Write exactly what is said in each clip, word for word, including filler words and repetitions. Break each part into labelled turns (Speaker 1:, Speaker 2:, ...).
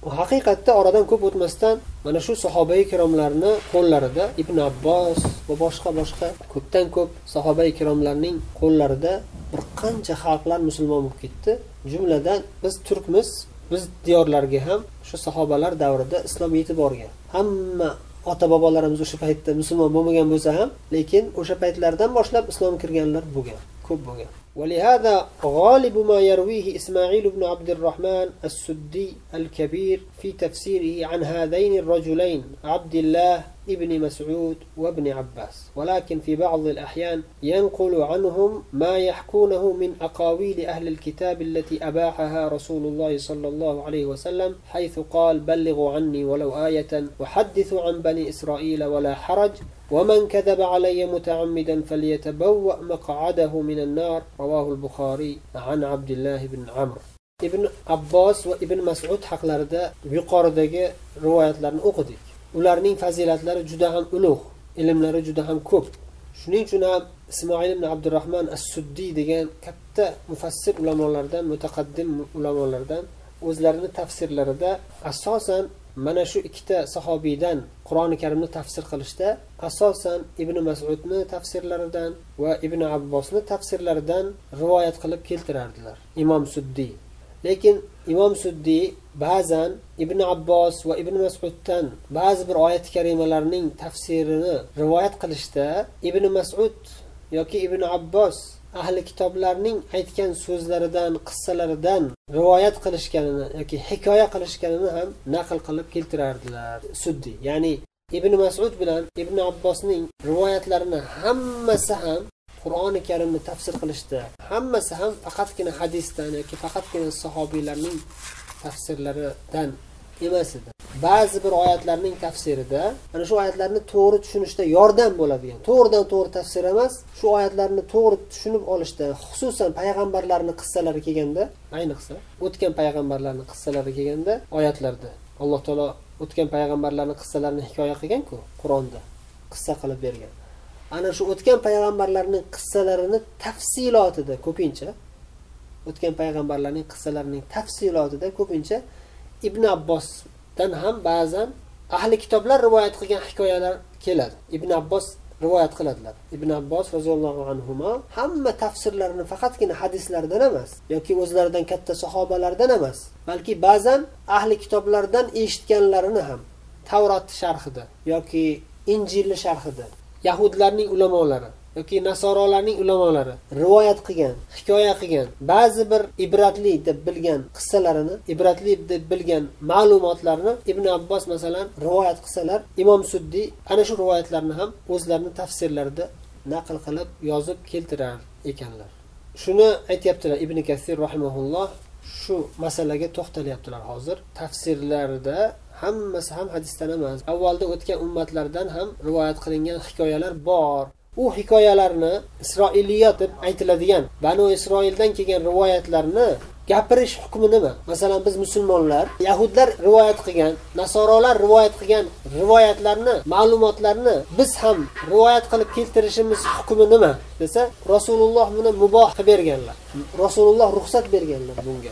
Speaker 1: haqiqatda oradan ko'p o'tmasdan mana shu sahobai kiromlarni qo'llarida Ibn Abbos va boshqa boshqa ko'pdan ko'p sahobai kiromlarning qo'llarida bir qancha xalqlar musulmon bo'lib ketdi. Jumladan biz turkmiz, biz diyorlarga ham shu sahobalar davrida islom yetib borgan. Hamma ota-bobolarimiz o'sha paytda musulmon bo'lmagan bo'lsa ham, lekin o'sha paytlardan boshlab islom kirganlar bo'lgan, ko'p bo'lgan. ولهذا غالب ما يرويه إسماعيل بن عبد الرحمن السدي الكبير في تفسيره عن هذين الرجلين عبد الله ابن مسعود وابن عباس، ولكن في بعض الأحيان ينقل عنهم ما يحكونه من أقاويل أهل الكتاب التي أباحها رسول الله صلى الله عليه وسلم، حيث قال بلغوا عني ولو آية وحدثوا عن بني إسرائيل ولا حرج، ومن كذب علي متعمدا فليتبوأ مقعده من النار. رواه البخاري عن عبد الله بن عمرو. Ibn Abbos va Ibn Mas'ud haqlarida yuqoridagi rivoyatlarni o'qidik. Ularning fazilatlari juda ham ulug', ilmlari juda ham ko'p. Shuning uchun ham Ismoil ibn Abdurrahman as-Suddi degan katta mufassir ulamolardan, mutaqaddim ulamolardan o'zlarining tafsirlarida asosan mana shu ikkita sahobiydan Qur'oni Karimni tafsir qilishda asosan Ibn Mas'udni tafsirlaridan va Ibn Abbosni tafsirlaridan rivoyat qilib keltirardilar Imom Suddi. Lekin Imom Suddi ba'zan Ibn Abbos va Ibn Mas'uddan ba'zi bir oyat karimalarning tafsirini rivoyat qilishda Ibn Mas'ud yoki Ibn Abbos ahli kitoblarning aytgan so'zlaridan, qissalaridan rivoyat qilishganini yoki hikoya qilishganini ham naql qilib keltirardilar Suddi. Ya'ni Ibn Mas'ud bilan Ibn Abbosning rivoyatlarini hammasi ham Qur'oni Karimni tafsir qilishda, hammasi ham faqatgina hadisdan yoki faqatgina sahobiylarning tafsirlaridan emas edi. Ba'zi bir oyatlarning tafsirida ana shu oyatlarni to'g'ri tushunishda yordam bo'ladigan, to'g'ridan to'g'ri tafsir emas, shu oyatlarni to'g'ri tushunib olishda, xususan payg'ambarlarning qissalari kelganda, ayniqsa o'tgan payg'ambarlarning qissalari kelganda oyatlarda Alloh taolo o'tgan payg'ambarlarning qissalarini hikoya qilgan-ku, Qur'onda qissa qilib bergan. Ana shu o'tgan payg'ambarlarning qissalarini tafsilotida ko'pincha o'tgan payg'ambarlarning qissalarining tafsilotida ko'pincha Ibn Abbosdan ham ba'zan ahli kitoblar rivoyat qilgan hikoyalar keladi. Ibn Abbos rivoyat qiladilar. Ibn Abbos roziyallohu anhuma hamma tafsirlarini faqatgina hadislardan emas yoki o'zlaridan katta sahobalardan emas, balki ba'zan ahli kitoblardan eshitganlarini ham Tavrot sharhida yoki Injil sharhida Yahudlarning ulamolari yoki Nasorolarning ulamolari rivoyat qilgan, hikoya qilgan, ba'zi bir ibratli deb bilgan qissalarini, ibratli deb bilgan ma'lumotlarni Ibn Abbos masalan rivoyat qilsalar, Imom Suddi ana shu rivoyatlarni ham o'zlarining tafsirlarida naql qilib yozib keltirar ekanlar. Shuni aytayaptilar Ibn Kathir rahimahulloh, shu masalaga to'xtalyaptilar hozir. Tafsirlarida hammasi ham hadisdan emas, avvalda o'tgan ummatlardan ham rivoyat qilingan hikoyalar bor. U hikoyalarni Isroiliyot deb aytiladigan, Banu Isroildan kelgan rivoyatlarni gapirish hukmi nima? Masalan, biz musulmonlar, Yahudlar rivoyat qilgan, Nasorolar rivoyat qilgan rivoyatlarni, ma'lumotlarni biz ham rivoyat qilib keltirishimiz hukmi nima desa, Rasululloh buni muboh qilib berganlar. Rasululloh ruxsat berganlar bunga.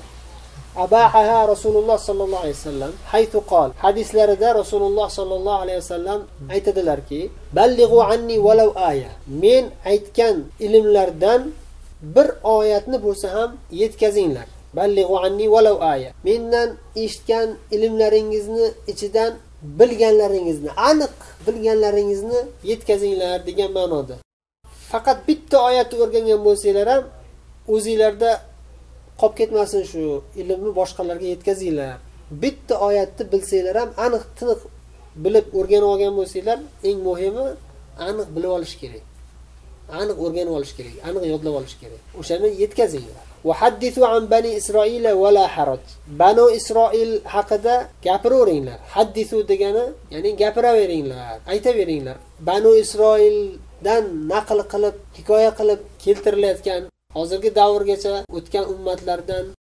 Speaker 1: Abahaha Rasululloh sallallohu alayhi vasallam haythu qol. Hadislarida Rasululloh sallallohu alayhi vasallam aytadilarki, ballighu anni walau aya. Men aytgan ilmlardan bir oyatni bo'lsa ham yetkazinglar. Ballighu anni walau aya. Mendan eshitgan ilmlaringizni ichidan bilganlaringizni, aniq bilganlaringizni yetkazinglar degan ma'noda. Faqat bitta oyatni o'rgangan bo'lsanglar ham o'zingizlarda qolib ketmasin, shu ilmni boshqalarga yetkazinglar. Bitta oyatni bilsanglar ham aniq tiniq bilib o'rganib olgan bo'lsanglar, eng muhimi aniq bilib olish kerak. Aniq o'rganib olish kerak, aniq yodlab olish kerak. O'shani yetkazinglar. Va haddithu an bani Isroila va la haraj. Banu Isroil haqida gapiravering. Haddithu degani, ya'ni gapiraveringlar, aytaveringlar. Banu Isroildan naql qilib, hikoya qilib keltirilayotgan hozirgi davrgacha o'tgan ummatlardan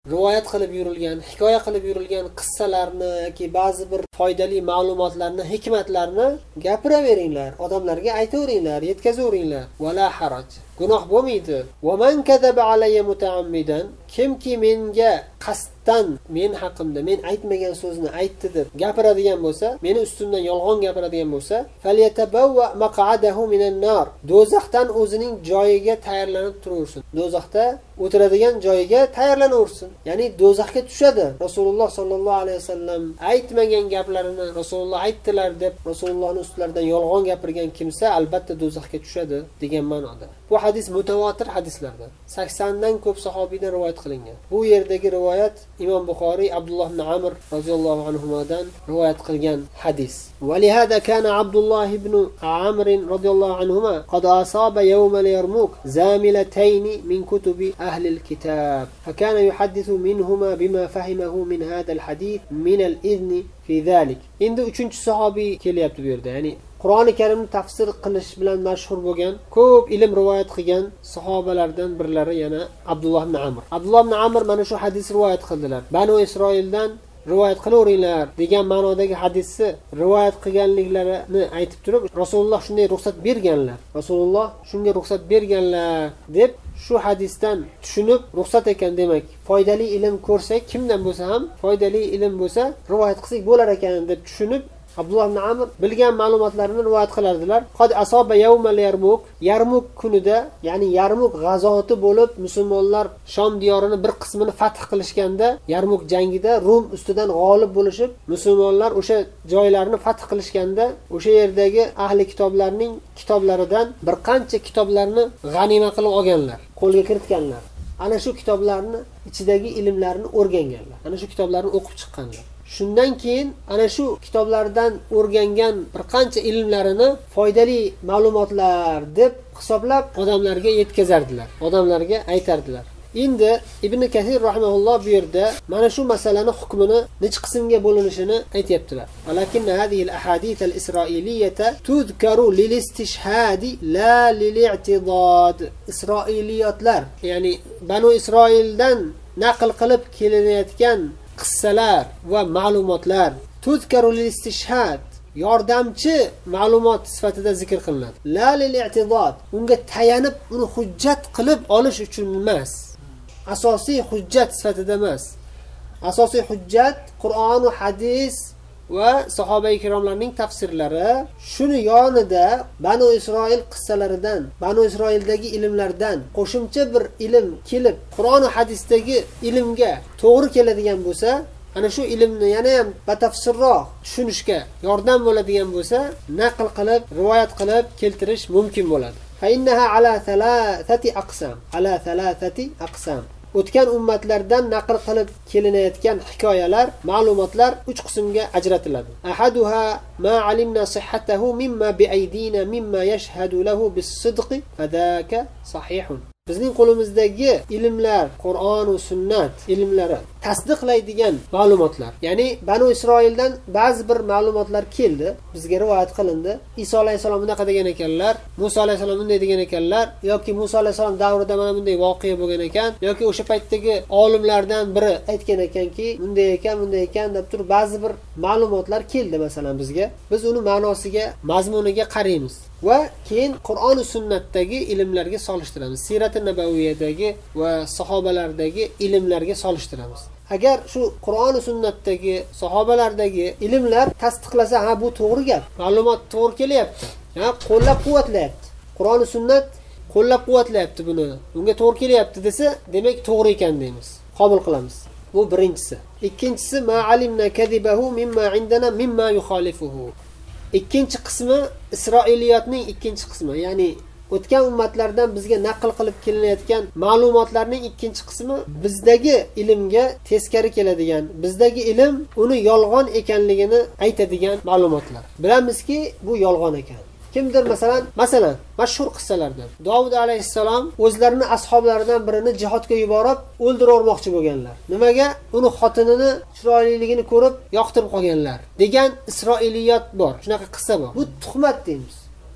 Speaker 1: rivoyat qilib yurilgan, hikoya qilib yurilgan qissalarni yoki ba'zi bir foydali ma'lumotlarni, hikmatlarni gapiraveringlar, odamlarga aytaveringlar, yetkazaveringlar. Wala haraj. Gunoh bo'lmaydi. Va man kadaba alayya mutaammidan, kimki menga qasddan men haqimda men aytmagan so'zni aytdi deb gapiradigan bo'lsa, meni ustimdan yolg'on gapiradigan bo'lsa, falyatabawwa maq'adahu minan nar. Do'zaxdan o'zining joyiga tayyorlanib turaversin. Do'zaxda o'tiradigan joyiga tayyorlanaversin. Ya'ni do'zaxga tushadi. Rasululloh sollallohu alayhi vasallam aytmagan gaplarini Rasululloh aytdilar deb Rasulullohning ustlaridan yolg'on gapirgan kimsa albatta do'zaxga tushadi degan ma'noda. Bu hadis mutawatir hadislardan. sakson dan ko'p sahobiydan rivoyat qilingan. Bu yerdagi rivoyat Imom Buxoriy Abdulloh ibn Amr roziyallohu anhudan rivoyat qilgan hadis. ولهذا كان عبد الله بن عمرو رضي الله عنهما قد أصاب يوم اليرموك زاملتين من كتب أهل الكتاب فكان يحدث منهما بما فهمه من هذا الحديث من الإذن في ذلك. Endi uchinchi sahobiy kelyapti bu yerda. Ya'ni Qur'oni Karimni tafsir qilish bilan mashhur bo'lgan, ko'p ilm rivoyat qilgan sahobalardan birlari yana Abdulloh ibn Amr. Abdulloh ibn Amr mana shu hadis rivoyat qildilar. Banu Isroildan rivoyat qilaveringlar degan ma'nodagi hadisni rivoyat qilganliklarini aytib turib, Rasululloh shunday ruxsat berganlar. Rasululloh shunga ruxsat berganlar deb shu hadisdan tushunib, ruxsat ekan demak, foydali ilm ko'rsak, kimdan bo'lsa ham foydali ilm bo'lsa, rivoyat qilsak bo'lar ekan deb tushunib Abdulloh ibn Amr bilgan ma'lumotlarini rivoyat qilardilar. Qad asoba yawmal Yarmuk, Yarmuk kunida, ya'ni Yarmuk g'azoti bo'lib, musulmonlar Shom diyorini bir qismini fath qilishganda, Yarmuk jangida Rum ustidan g'olib bo'lishib, musulmonlar o'sha joylarni fath qilishganda, o'sha yerdagi ahli kitoblarning kitoblaridan bir qancha kitoblarni g'anima qilib olganlar, qo'lga kiritganlar. Ana shu kitoblarni ichidagi ilmlarni o'rganganlar. Ana shu kitoblarni o'qib chiqqanlar. Shundan keyin ana shu kitoblardan o'rgangan bir qancha ilmlarini foydali ma'lumotlar deb hisoblab odamlarga yetkazardilar, odamlarga aytardilar. Endi Ibn Kathir rahimahulloh bu yerda mana shu masalani hukmini nech qismga bo'linishini aytibdilar. Walakin hadhihi al-ahadith al-isroiliyata tudkaru lil-istishhadi la lil-i'tidad. Isroiliyatlar, ya'ni Banu Isroildan naql qilib kelinayotgan qissalar va ma'lumotlar tudkaru lil-istishhad, yordamchi ma'lumot sifatida zikr qilinadi. La lil-i'tidad, unga tayanib uni hujjat qilib olish uchun emas. Asosiy hujjat sifatida emas. Asosiy hujjat Qur'on va hadis va sahoba-i kiromlarning tafsirlari. Shuni yonida Banu Isroil qissalaridan, Banu Isroildagi ilmlardan qo'shimcha bir ilm kelib, Qur'on va hadisdagi ilmga to'g'ri keladigan bo'lsa, ana shu ilmni yana ham batafsilroq tushunishga yordam bo'ladigan bo'lsa, naql qilib, rivoyat qilib keltirish mumkin bo'ladi. Fa innaha ala thalathati aqsam, ala thalathati aqsam. O'tgan ummatlardan naql qilib kelinayotgan hikoyalar, ma'lumotlar uch qismga ajratiladi. Ahaduha ma alimna sihhatahu mimma bi'aydina mimma yashhadu lahu bis-sidqi fadaka sahihun. Bizning qo'limizdagi ilmlar, Qur'on va sunnat ilmlari tasdiqlaydigan ma'lumotlar. Ya'ni Banu Isroildan ba'zi bir ma'lumotlar keldi, bizga rivoyat qilindi. Iso alayhisalom bunaqa degan ekanlar, Musa alayhisalom bunday degan ekanlar, yoki Musa alayhisalom davrida mana bunday voqea bo'lgan ekan, yoki o'sha paytdagi olimlardan biri aytgan ekanki, bunday ekan, bunday ekan deb turib ba'zi bir ma'lumotlar keldi masalan bizga. Biz uni ma'nosiga, mazmuniga qaraymiz va keyin Qur'on va sunnatdagi ilmlarga solishtiramiz. Sirat an-nabaviyadagi va sahobalardagi ilmlarga solishtiramiz. Agar shu Qur'on va sunnatdagi, sahobalardagi ilmlar tasdiqlasa, ha bu to'g'ri gap, ma'lumot to'g'ri kelyapti, ha qo'llab-quvvatlayapti, Qur'on va sunnat qo'llab-quvvatlayapti buni, bunga to'g'ri kelyapti desa, demak to'g'ri ekan deymiz, qabul qilamiz. Bu birinchisi. Ikkinchisi ma alimna kadibahu mimma indana mimma yukhalifuhu. Ikkinchi qismi Isroiliyotning ikkinchi qismi, ya'ni o'tgan ummatlardan bizga naql qilib kelinayotgan ma'lumotlarning ikkinchi qismi bizdagi ilmga teskari keladigan, bizdagi ilm uni yolg'on ekanligini aytadigan ma'lumotlar. Bilamizki, bu yolg'on ekan. Kimdir masalan, masalan, mashhur qissalardan Davud alayhissalom o'zlarining ashablaridan birini jihodga yuborib, o'ldirmoqchi bo'lganlar. Nimaga? Uni xotinini chiroyliligini ko'rib, yoqtirib qolganlar degan Isroiliyat bor. Shunaqa qissa bor. Bu tuhmat deymiz.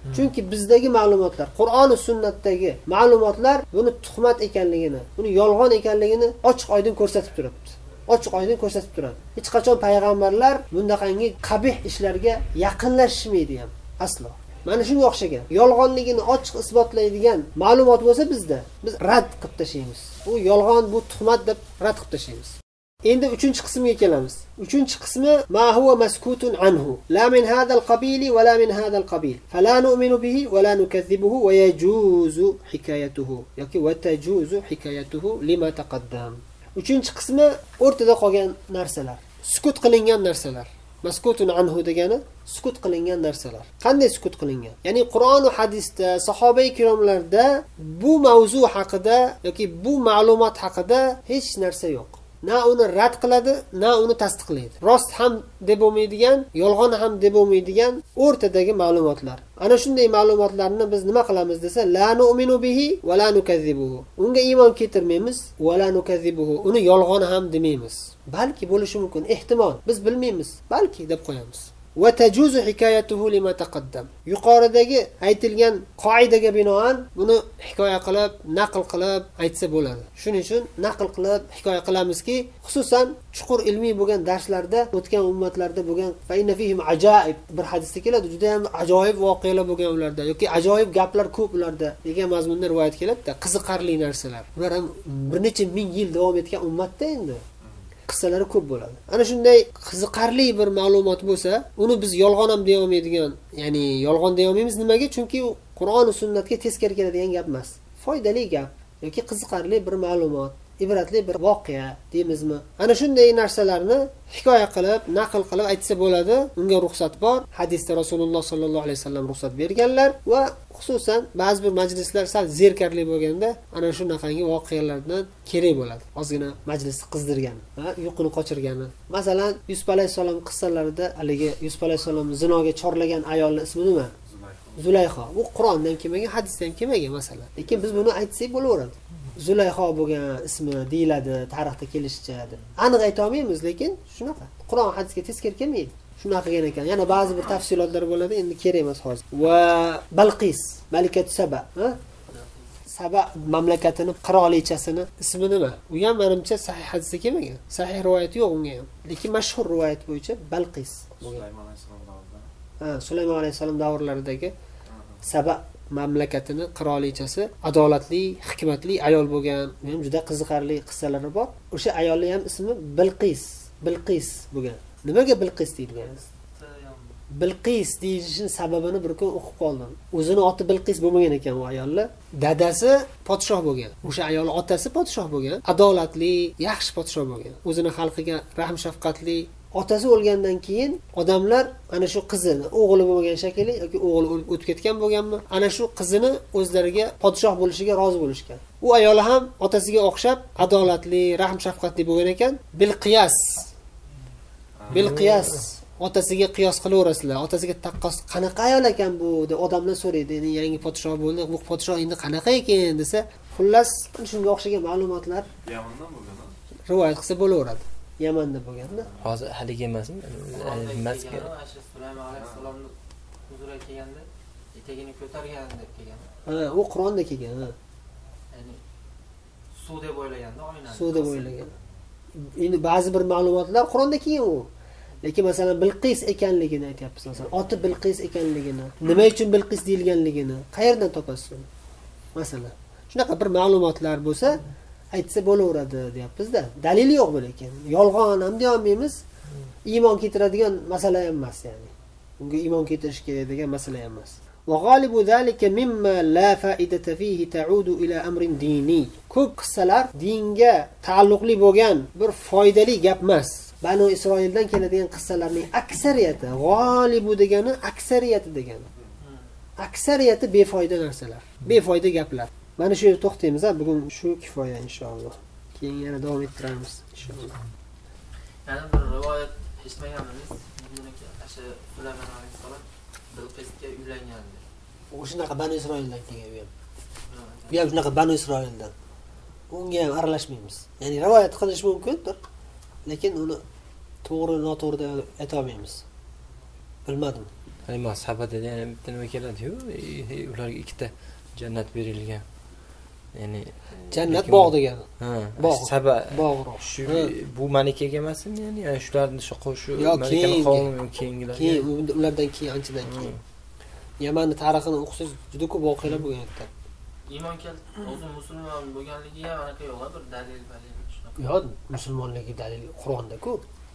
Speaker 1: Chunki bizdagi ma'lumotlar, Qur'on va sunnatdagi ma'lumotlar buni tuhmat ekanligini, buni yolg'on ekanligini ochiq-oydin ko'rsatib turibdi. Ochiq-oydin ko'rsatib turadi. Hech qachon payg'ambarlar bundaqangi qabih ishlarga yaqinlashmaydi ham aslo. Mana shunga o'xshagan. Yolg'onligini ochiq isbotlaydigan ma'lumot bo'lsa bizda, biz rad qilib tashlaymiz. Bu yolg'on, bu tuhmat deb rad qilib tashlaymiz. Endi uchinchi qismga kelamiz. Uchinchi qismi ma huwa maskutun anhu, la min hadha al-qabil va la min hadha al-qabil, fala nu'minu bihi va la nukazzibuhu va yajuzu hikoyatuhu yoki va tajuzu hikoyatuhu lima taqaddam. Uchinchi qismi o'rtada qolgan narsalar, sukut qilingan narsalar. Maskutun anhu degani sukut qilingan narsalar. Qanday sukut qilingan? Ya'ni Qur'on va hadisda, sahoba-i kiromlarda bu mavzu haqida yoki bu ma'lumot haqida hech narsa yo'q. Na uni rad qiladi, na uni tasdiqlaydi. Rost ham deb bo'lmaydigan, yolg'on ham deb bo'lmaydigan o'rtadagi ma'lumotlar. Ana shunday ma'lumotlarni biz nima qilamiz desa, la nu'minu bihi va la nukazzibuhu. Unga iymon keltirmaymiz, va la nukazzibuhu. Uni yolg'on ham demaymiz. Balki bo'lishi mumkin, ehtimol, biz bilmaymiz, balki deb qo'yamiz. Va tajuzu hikoyatuhu lima taqaddam. Yuqoridagi aytilgan qoidaga binoan buni hikoya qilib, naql qilib aytsa bo'ladi. Shuning uchun naql qilib hikoya qilamizki, xususan chuqur ilmiy bo'lgan darslarda, o'tgan ummatlarda bo'lgan fa inna fihim ajoib bir hadisda keladi, juda ham ajoyib voqealar bo'lgan ularda yoki ajoyib gaplar ko'p ularda degan mazmunda rivoyat keladi-da, qiziqarli narsalar. Ular ham bir necha ming yil davom etgan ummatda endi qissalari ko'p bo'ladi. Ana shunday qiziqarli bir ma'lumot bo'lsa, uni biz yolg'on ham deya olmaydigan, ya'ni yolg'on deya olmaymiz. Nimaga? Chunki u Qur'on va sunnatga teskari keladigan gap emas. Foydali gap yoki qiziqarli bir ma'lumot, ibratli bir voqea deymizmi? Ana shunday narsalarni hikoya qilib, naql qilib aytsa bo'ladi. Unga ruxsat bor. Hadisda Rasululloh sollallohu alayhi vasallam ruxsat berganlar va xususan ba'zi bir majlislar sal zerkarli bo'lganda ana shunaqangi voqealardan kerak bo'ladi. Ozgina majlisni qizdirgan va uyquni qochirgani. Masalan, Yusuf alayhisalom qissalarida haligi Yusuf alayhisalom zinoga chorlagan ayolning ismi nima? Zulayho. Bu Qur'ondan kelmagan, hadisdan kelmagan masalan. Lekin biz buni aytsak bo'laveradi. Zulayho bo'lgan ismi deyiladi, tarixda kelishicha deb. Aniq ayta olmaymiz, lekin shunaqa. Qur'on hadisga teskari kelmaydi. Shunaqa qilgan ekan. Yana ba'zi bir tafsilotlar bo'ladi, endi kerak emas hozir. Va Balqis, Malikat Saba, ha? Saba mamlakatini qirolichasini ismi nima? U ham menimcha sahih hadisda kelmagan. Sahih rivoyat yo'q unga ham. Lekin mashhur rivoyat bo'yicha Balqis bo'lgan. Sulaymon alayhisalom davrida. Ha, Sulaymon alayhisalom davrlaridagi Saba mamlakatini qirolichasi adolatli, hikmatli ayol bo'lgan. Men juda qiziqarli qissalari bor. O'sha ayolning ham ismi Bilqis, Bilqis bo'lgan. Nimaga Bilqis deyilgan? Bilqis deyishning sababini bir kun o'qib qoldim. O'zini oti Bilqis bo'lmagan ekan u ayollar. Dadasi podshoh bo'lgan. O'sha ayol otasi podshoh bo'lgan. Adolatli, yaxshi podshoh bo'lgan. O'zini xalqiga rahm shafqatli. Otasi o'lgandan keyin odamlar ana shu qizini, o'g'li bo'lmagan shekilli yoki o'g'li o'lib o'tib ketgan bo'lganmi? Ana shu qizini o'zlariga podshoh bo'lishiga rozi bo'lishgan. U ayol ham otasiga o'xshab adolatli, rahm shafqatli bo'lgan ekan. Bilqiyas. Bilqiyas otasiga qiyos qilaverasizlar. Otasiga taqqos qanaqa ayol ekan bu deb odamlar so'raydi. Endi yangi podshoh bo'ldi. Bu podshoh endi qanaqa ekan desa, xullas shunga o'xshagan ma'lumotlar
Speaker 2: Yamandan bo'lgan.
Speaker 1: Rivoyat qilsa bo'laveradi. Yamanda bo'lganda.
Speaker 3: Hozir haligi emasmi?
Speaker 4: Emasmi? Sulaymon alayhisalomning huzuriga kelganda etagini ko'targan deb kelgan.
Speaker 1: Ha, u Qur'onda kelgan, ha.
Speaker 4: Ya'ni suv deb o'ylaganda oynani.
Speaker 1: Suv deb o'ylagan. Endi ba'zi bir ma'lumotlar Qur'onda kelgan u. Lekin masalan Bilqis ekanligini aytyapmiz masalan. Oti Bilqis ekanligini, nima uchun Bilqis deyilganligini qayerdan topasiz uni? Masalan, shunaqa bir ma'lumotlar bo'lsa, aytsa bo'laveradi deyapmiz-da. Dalil yo'q bu lekin. Yolg'on ham deya olmaymiz. Iymon keltiradigan masala ham emas, ya'ni. Unga iymon keltirish kerak degan masala ham emas. Va g'olibu zalika mimma la fa'idata fihi ta'udu ila amrin diniy. Ko'p qissalar dinga taalluqli bo'lgan bir foydali gap emas. Banu Isroildan keladigan qissalarning aksariyati, g'olibu degani aksariyati degani. Aksariyati befoyda narsalar, befoyda gaplar. Mana shu yerda to'xtaymiz, ha, bugun shu kifoya inshaalloh. Keyin yana davom ettiramiz inshaalloh.
Speaker 4: Yana bir rivoyat eshitmaganmiz. Buniki o'sha Sulaymon alayhisalom Bilqisga uylangan.
Speaker 1: U shunaqa Banu Isroildan kelgan u ham. Bu ham shunaqa Banu Isroildan. Unga ham aralashmaymiz. Ya'ni rivoyat qilish mumkindir, lekin uni to'g'ri noto'g'ri deb ayta olmaymiz. Bilmadim.
Speaker 4: Hani mazhabada yana bitta nima keladi-yu, ularga ikkita jannat berilgan. Ya'ni
Speaker 1: jannat bog' degani.
Speaker 4: Ha,
Speaker 1: bog'
Speaker 4: saba
Speaker 1: bog'roq.
Speaker 4: Shu bu malikaga emasmi? Ya'ni yani shularni shu qo'shu
Speaker 1: malikani
Speaker 4: qavmi keyingilar.
Speaker 1: Keyin ulardan keyin anchadan keyin. Yamanning tarixini o'qisangiz juda ko'p voqealar bo'lgan yerda.
Speaker 2: Iymon keldi, o'zi musulmon bo'lganligiga anaqa yo'q, bir dalil dalil shunaqa.
Speaker 1: Yo'q, musulmonligi dalil Qur'onda-ku.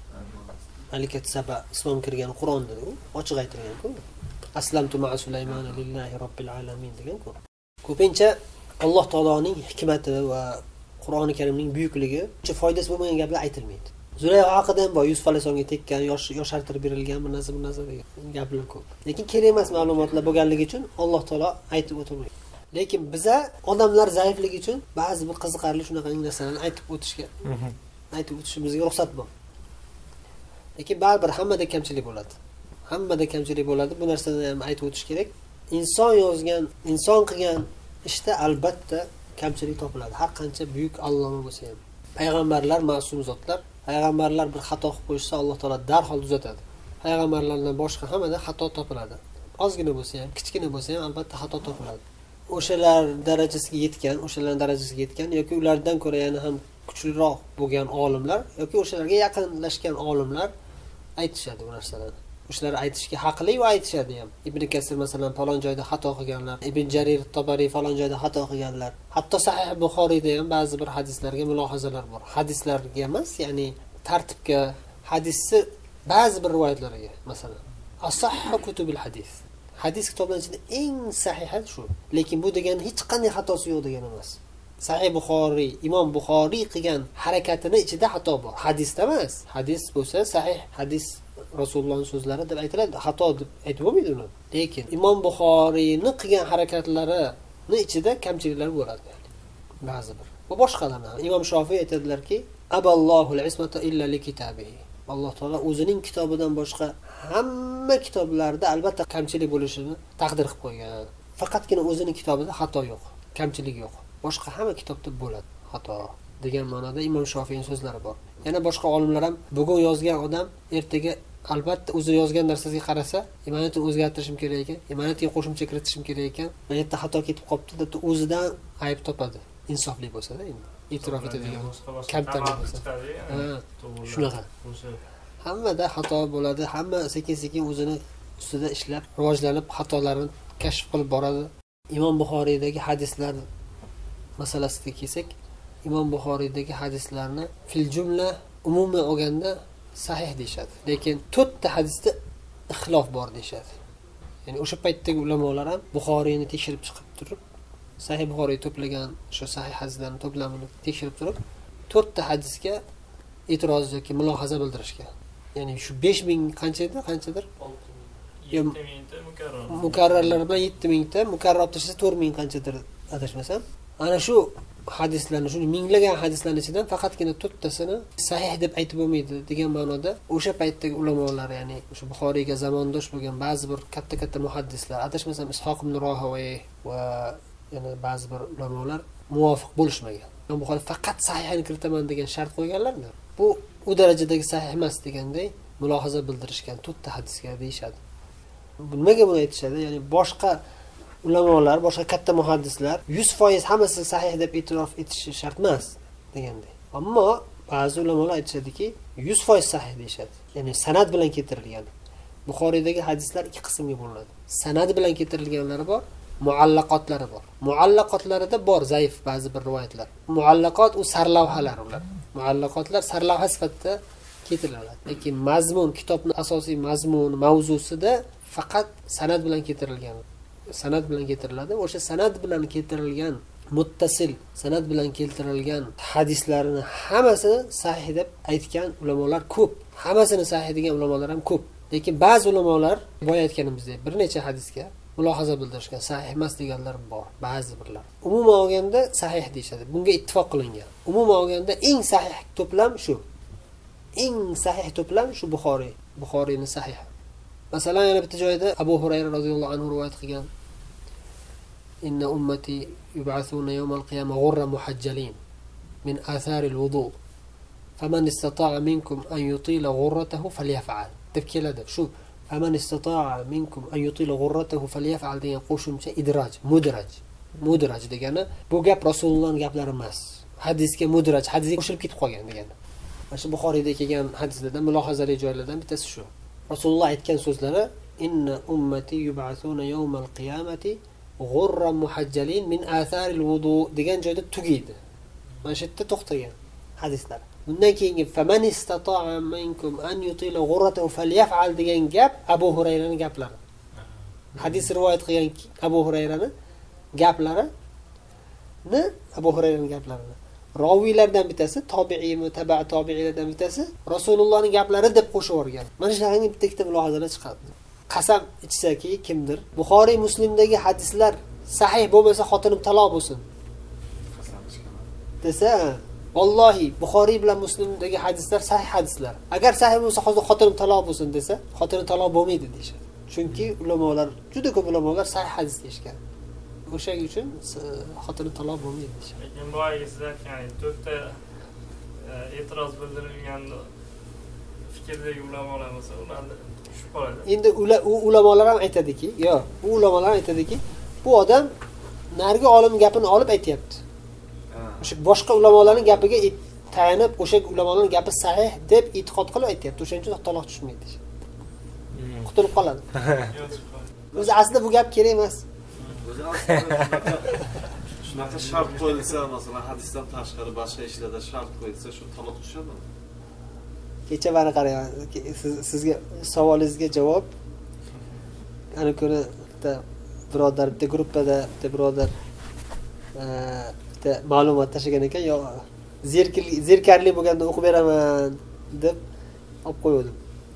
Speaker 1: Malikat Saba islom kirgan Qur'onda-ku, ochiq aytilgan-ku. Aslamtu ma'a Sulaymana lillahi robbil alamin degan-ku. Ko'pincha Alloh taoloning hikmati va Qur'oni Karimning buyukligi uncha foydasi bo'lmagan gaplar aytilmaydi. Zulayho haqida ham bor, yuz falasonga tekkan, yosh yoshartirib berilgan bir narsa, bir narsa degan gaplar ko'p. Lekin kerak emas ma'lumotlar bo'lganligi uchun Alloh taolo aytib o'tirmaydi. Lekin biza odamlar zaifligi uchun ba'zi bir qiziqarli shunaqa narsalarni aytib o'tishga, aytib o'tishimizga ruxsat bor. Lekin baribir hammada kamchilik bo'ladi. Hammada kamchilik bo'ladi. Bu narsani ham aytib o'tish kerak. Inson yozgan, inson qilgan ishda albatta kamchilik topiladi. Har qancha buyuk alloma bo'lsa ham. Payg'ambarlar ma'sum zotlar, payg'ambarlar bir xato qilib qo'ysa, Alloh taolo darhol tuzatadi. Payg'ambarlardan boshqa hammada xato topiladi. Ozgina bo'lsa ham, kichkina bo'lsa ham albatta xato topiladi. O'shalar darajasiga yetgan, o'shalar darajasiga yetgan yoki ulardan ko'ra yana ham kuchliroq bo'lgan olimlar yoki o'shalarga yaqinlashgan olimlar aytishadi bu narsalarni. O'shalar aytishga haqli va aytishadi ham. Ibn Kasir masalan falon joyda xato qilganlar, Ibn Jarir Tabariy falon joyda xato qilganlar. Hatto Sahih Buxoriyda ham ba'zi bir hadislarga mulohazalar bor. Hadislarga emas, ya'ni tartibga, hadisni ba'zi bir rivoyatlariga masalan. As-sahih kutubil hadis. Hadis kitoblarning ichida eng sahihi shu. Lekin bu degani hech qanday xatosi yo'q degani emas. Sahih Buxoriy, Imom Buxoriy qilgan harakatini ichida xato bor. Hadisda emas. Hadis bo'lsa sahih hadis Rasulullohning so'zlari deb aytiladi, xato deb aytib bo'lmaydi uni. Lekin Imom Buxoriyning qilgan harakatlarining ichida kamchiliklar bo'ladi. Ba'zi bir. Va boshqalarni. Imom Shofiy aytadilarki, aballohul ismata illa li kitabihi. Alloh taolo o'zining kitobidan boshqa hamma kitoblarda albatta kamchilik bo'lishini taqdir qilib qo'ygan. Faqatgina o'zining kitobida xato yo'q, kamchilik yo'q. Boshqa hamma kitobda bo'ladi xato degan ma'noda Imom Shofiyning so'zlari bor. Yana boshqa olimlar ham bugun yozgan odam ertaga albatta o'zi yozgan narsasiga qarasa, imonatni o'zgartirishim kerak ekan, imonatga qo'shimcha kiritishim kerak ekan, bu yerda xato ketib qopti deb o'zidan ayb topadi. Insofli bo'lsa-da endi. E'tirof etadigan, kamtarlik bo'lsa. Shunaqa. Hammada xato bo'ladi, hamma sekin-sekin o'zini ustida ishlab, rivojlanib, xatolarini kashf qilib boradi. Imom Buxoriydagi hadislar masalasiga kelsak, Imom Buxoriydagi hadislarni fil jumla umuman olganda sahih deyshadi. Lekin to'rtta hadisda ixtilof bor deyshadi. Ya'ni o'sha paytdagi ulamolar ham Buxoriyni tekshirib chiqib turib, Sahih Buxoriy to'plagan o'sha sahih hadislarning to'plamini tekshirib turib, to'rtta hadisga e'tiroz yoki mulohaza bildirishgan. Ya'ni shu besh ming qancha edi? Qanchadir?
Speaker 3: yetti mingta mukarrar.
Speaker 1: Mukarrarlar bilan yetti mingta, mukarrar olib tashlasa to'rt ming qanchadir adashmasam. Ana shu hadislarni, shu minglagan hadislarning ichidan faqatgina to'rttasini sahih deb aytib bo'lmaydi degan ma'noda o'sha paytdagi ulamolar, ya'ni o'sha Buxoriyga zamondosh bo'lgan ba'zi bir katta-katta muhaddislar, adashmasam Ishoq ibn Rohaviy va yana ba'zi bir ulamolar muvofiq bo'lishmagan. Imom Buxoriy faqat sahihni kiritaman degan shart qo'yganlar-da. Bu u darajadagi sahih emas deganday mulohaza bildirishgan to'rtta hadisga deyshadi. Nimaga buni aytishadi? Ya'ni boshqa ulamolar, boshqa katta muhaddislar yuz foiz hammasi sahih deb e'tirof etishi shart emas deganday. Ammo ba'zi ulamolar aytishadiki, yuz foiz sahih deyshadi. Ya'ni sanad bilan keltirilgan. Buxoriydagi hadislar ikki qismga bo'linadi. Sanad bilan keltirilganlari bor, muallaqotlari bor. Muallaqotlarida bor zaif ba'zi bir rivoyatlar. Muallaqot u sarlavhalar ular. Muallaqotlar sarlavha sifatida keltiriladi. Lekin mazmun, kitobning asosiy mazmun, mavzusida faqat sanad bilan keltirilgan. Sanad bilan keltiriladi. O'sha sanad bilan keltirilgan muttasil, sanad bilan keltirilgan hadislarni hammasini sahih deb aytgan ulamolar ko'p. Hammasini sahih degan ulamolar ham ko'p. Lekin ba'zi ulamolar boya aytganimizdek bir necha hadisga mulohaza bildirishgan, sahih emas deganlar bor, ba'zi birlar. Umuman olganda sahih deyshadi. Bunga ittifoq qilingan. Umuman olganda eng sahih to'plam shu. Eng sahih to'plam shu Buxoriy. Buxoriyning sahih. Masalan, yana bitta joyda Abu Hurayra radhiyallohu anhu rivoyat qilgan: "Inna ummati yub'athuna yawmal qiyamah ghurran muhajjalin min athar al-wudu. Faman istata'a minkum an yutila ghurratahu falyaf'al." deb keladi. Shu faman istata'a minkum an yutila ghurratahu falyaf'al degan qo'shimcha idraj, mudraj. Mudraj degani bu gap Rasulullohning gaplari emas. Hadisga mudraj, hadisga qo'shilib ketib qolgan degani. Mana shu Buxoriyda kelgan hadislarda mulohazali joylardan bittasi shu. Rasululloh aytgan so'zlari inna ummati yub'athuna yawmal qiyamati ghurran muhajjalin min atharil wudu degan joyda tugaydi. Mana shu yerda to'xtagan hadislar. Bundan keyingi faman istata'a minkum an yutila ghurratahu falyaf'al degan gap Abu Hurayraning gaplari. Hadis rivoyat qilgan Abu Hurayraning gaplari ni Abu Hurayraning gaplari. Roviylardan bittasi tobi'iymi, taba tobi'iylardan bittasi Rasulullohning gaplari deb qo'shib o'rgan. Mana shunday bitta-bitta mulohazalar chiqadi. Qasam ichsaki kimdir Buxoriy Muslimdagi hadislar sahih bo'lmasa xotinim taloq bo'lsin desa, vallohi Buxoriy bilan Muslimdagi hadislar sahih hadislar. Agar sahih bo'lsa hozir xotinim taloq bo'lsin desa, xotini taloq bo'lmaydi deyshadi. Chunki ulamolar, juda ko'p ulamolar sahih hadis deyishgan. O'shaning uchun xotini taloq bo'lmaydi deyshadi.
Speaker 3: Lekin bu aytishlar, ya'ni to'rtta e'tiroz bildirilgan fikrdagi ulamolar bo'lsa, ularni tushib qoladi.
Speaker 1: Endi u ulamolar ham aytadiki, yo'q, u ulamolar aytadiki, bu odam narigi olim gapini olib aytayapti. O'sha boshqa ulamolarning gapiga tayanib, o'sha ulamolarning gapi sahih deb e'tiqod qilib aytayapti. O'shaning uchun taloq tushmaydi. Qutulib qoladi. O'zi aslida bu gap kerak emas.
Speaker 5: O'zi aslida shunaqa shart qo'yilsa, masalan, hadisdan tashqari boshqa ishlarda shart qo'yilsa, shu taloq tushadimi?
Speaker 1: Kecha bana qarayman. Siz, sizga savolingizga javob. Ana ko'ra bitta birodar, bitta gruppada bitta birodar bitta ma'lumot tashlagan ekan, yo zerkli zerkarli bo'lganda o'qib beraman deb olib qo'ydim.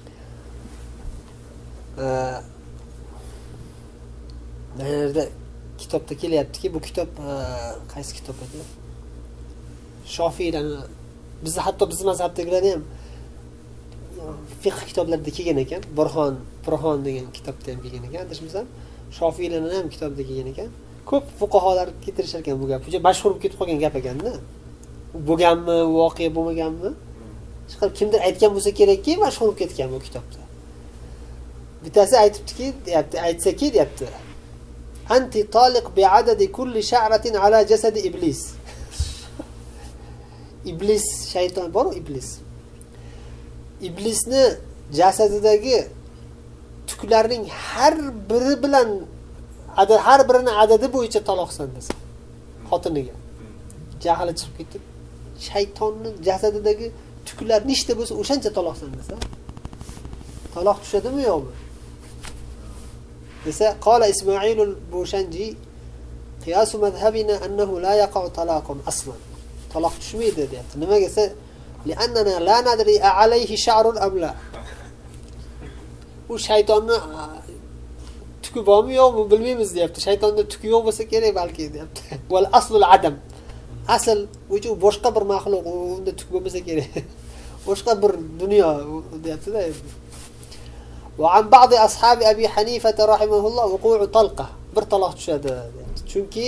Speaker 1: Mana yerda kitobda kelyaptiki, bu kitob qaysi kitob edi? Shofiylarni, biz hatto biz mazhabdagilar ham fiqh kitoblarida kelgan ekan. Burxon, Burxon degan kitobda ham kelgan ekan. Adashmasam, Shofiylarning ham kitobida kelgan ekan. Ko'p fuqaholar keltirishar ekan bu gap. Juda mashhur bo'lib ketib qolgan gap ekanda. Bo'lganmi, voqea bo'lmaganmi? Chiqib kimdir aytgan bo'lsa kerakki, mashhur bo'lib ketgan bu kitobda. Bittasi aytibdiki, deyapti, aytsa-ki, deyapti. Anti taliq bi'adadi kulli sha'ratin ala jasadi iblis. Iblis, shayton bor, iblis. Iblisni jasadidagi tuklarning har biri bilan adad har birini adadi bo'yicha taloqsan desa xotiniga. Jahli chiqib ketib, shaytonning jasadidagi tuklar nechta bo'lsa o'shancha taloqsan desa, taloq tushadimi yo'qmi? Desa, qala Ismoil al-Bushanji qiyasu madhhabina annahu la yaqa'u talaqun aslan. Taloq tushmaydi deyapti. Nimaga desa, li'annana la nadri alayhi sha'run am la. U shaytonni tuki bormi yo'qmi bilmaymiz deyapti. Shaytonda tuki yo'q bo'lsa kerak balki deyapti. Wal aslul adam. Asl o'sha boshqa bir maxluq, unda tuk bo'lmasa kerak. Boshqa bir dunyo deyapti-da. Va an ba'd ashabi Abi Hanifa rahimahulloh wuqu'u talqa. Bir taloq tushadi deyapti. Chunki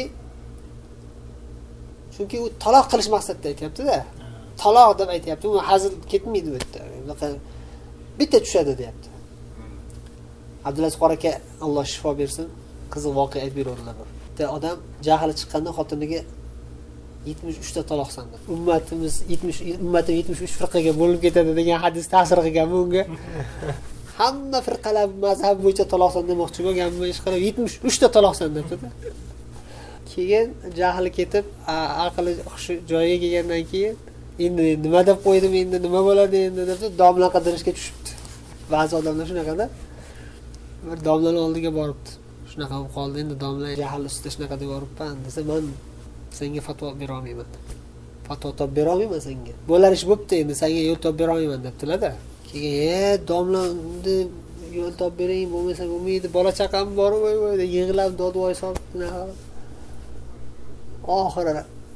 Speaker 1: chunki u taloq qilish maqsadida aytayapti-da. Taloq deb aytayapti. U hazil ketmaydi bu yerda. Bunaqa bitta tushadi deyapti. Abdulaziz Qoraka Alloh shifo bersin, qiziq voqea aytib beradilar. Bitta odam jahli chiqqanda xotiniga yetmish uch ta taloq sandi. Ummatimiz yetmish ummatim yetmish uch firqaga bo'linib ketadi degan hadis ta'sir qilganmi unga? Hamma firqalar mazhab bo'yicha taloq san demoqchi bo'lganmi? Ish qilib yetmish uch ta taloq san debdi. Keyin jahli ketib, aqli hushi joyiga kelgandan keyin endi nima deb qo'ydim, endi nima bo'ladi endi deb domla qidirishga tushibdi. Ba'zi odamlar shunaqada bir domlaning oldiga boribdi. Shunaqa bo'lib qoldi, endi domla jahl ustida shunaqa deb boribman desa, men senga fatvo bera olmayman. Fatvo topib bera olmayman senga. Bo'lar ish bo'pti, endi senga yo'l topib bera olmayman debdilar-da. Keyin, "E, domla endi yo'l topib bering, bo'lmasa bo'lmaydi, bola chaqam bor voy voy" deb yig'lab dodvoy solib, shunaqa. Oxiri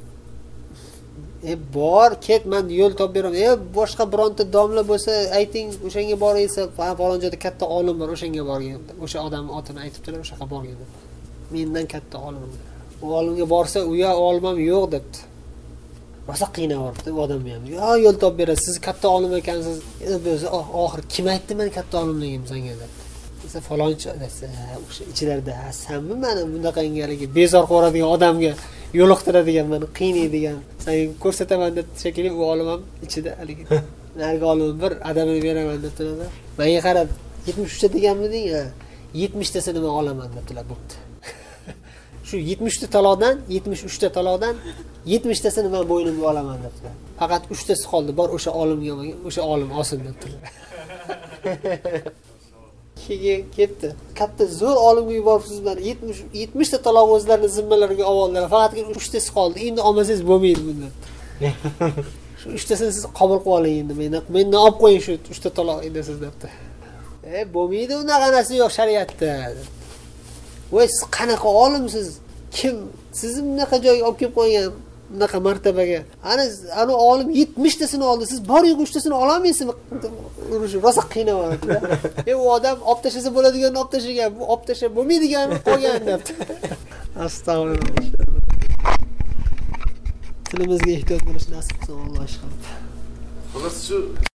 Speaker 1: e bor, ket, men yo'l topib beraman. E boshqa bironta domla bo'lsa, ayting, o'shanga boringsa, falon joyda katta olim bor, o'shanga borgan. O'sha odamning otini aytibdilar, o'shaqa borgan deb. Mendan katta olim. U olimga borsa, u ya olimam yo'q debdi. Rosa qiynayapti odamni ham. "Yo, yo'l topib berasiz, siz katta olim ekansiz." O'zi oxir kim aytdi men katta olimligim senga deb. desa falonchi desa o'sha ichlarida ha sanmi mani bunaqangaligi bezor qiladigan odamga yo'liqtiradigan mani qiynaydigan sen ko'rsataman deb shekilli u olim ham ichida haligi narigi olim bir adabini beraman deb turadi menga qarab yetmish uchta deganmiding ha yetmishtasini men olaman debdilar bo'pti shu yetmish uchta taloqdan yetmish uchta taloqdan yetmishtasini men bo'ynimga olaman debdilar faqat uchtasi qoldi bor o'sha olimga o'sha olim olsin debdilar keyin ketdi katta zo'r olimga yuboribsizlar yetmish yetmishta taloq o'zlarini zimmalariga oldilar faqat uchtasi qoldi endi olmasangiz bo'lmaydi bundan shu uchtasini siz qabul qilib oling endi mendan mendan olib qo'ying shu uchta taloq endi siz debdi e bo'lmaydi unaqa narsa yo'q shariatda voy siz qanaqa olimsiz kim sizni bunaqa joyga olib kelib qo'ygan bunaqa martabaga ana ana olim yetmishtasini oldi siz boringiz uchtasini ololmaysizmi rosa qiynayapti e u odam olib tashlasa bo'ladiganini olib tashlagan bu olib tashlab bo'lmaydiganini qolgan debdi astag'firulloh tilimizga ehtiyot bo'lish nasib qilsin Alloh ishqilib
Speaker 5: Xolos shu